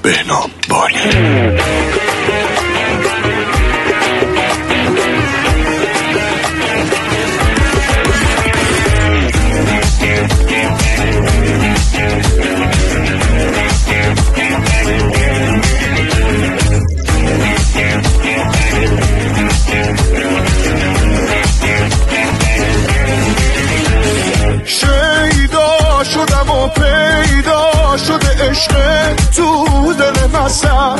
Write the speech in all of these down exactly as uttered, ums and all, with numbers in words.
بهنام بانی. شیدا شدم و پیدا شده عشق تو دل مسم،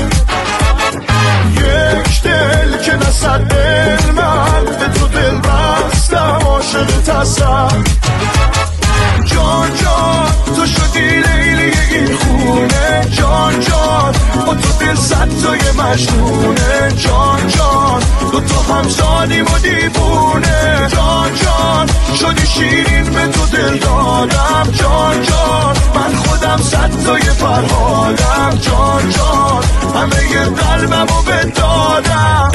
یک دل که نصد دل من به تو دل بستم، عاشق تسم. جان جان تو شدی لیلی این خونه، جان جان با تو دل صد تای مجنونه، جان جان دو تا همزادیم و دیوونه، جان جان شدی شیرین به تو دل دادم، جان جان من خودم صد تای فرهادم، جان جان همه ی قلبم رو به دادم.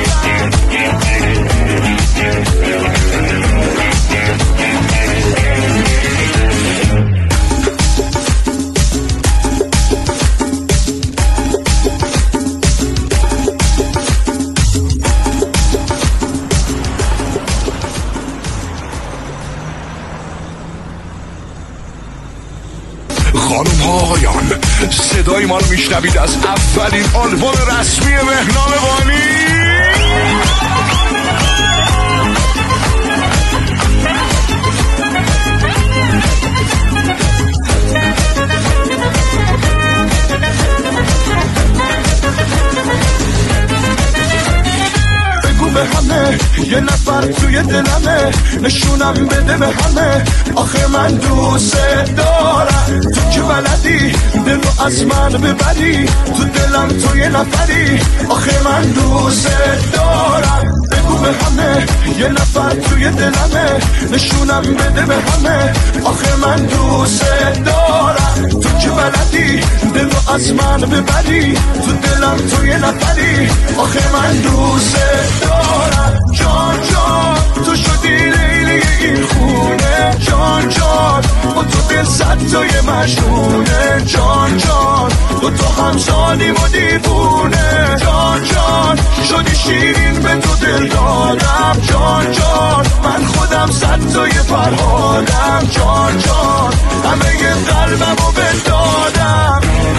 خانم ها آقایان، صدای ما رو میشنوید از اولین آلبوم رسمی بهنام بانی. به همه یه نفر توی دلمه، نشونم بده به همه، آخه من دوست دارم. تو که بلدی دل رو از من ببری، تو دلم تو یه نفری، آخه من دوست دارم. بگو به همه یه نفر توی دلمه، نشونم بده به همه، آخه من دوست دارم. تو که بلدی دل رو از من ببری، تو دلم تو یه نفری، آخه من دوست دارم. جان جان تو شدی لیلی این خونه، جان جان با تو دل صد تای مجنونه، جان جان دو تا همزادیم و دیوونه، جان جان شدی شیرین به تو دل دادم، جان جان من خودم صد تای فرهادم، جان جان همه ی قلبم رو به دادم.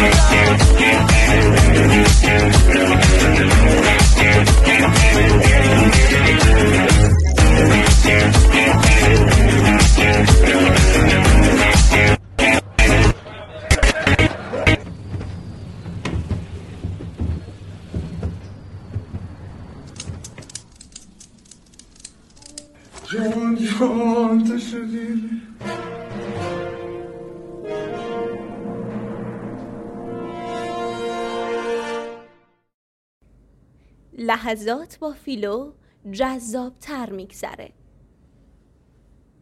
جان جان تو شدی لحظات با فیلو جذاب تر میگذره.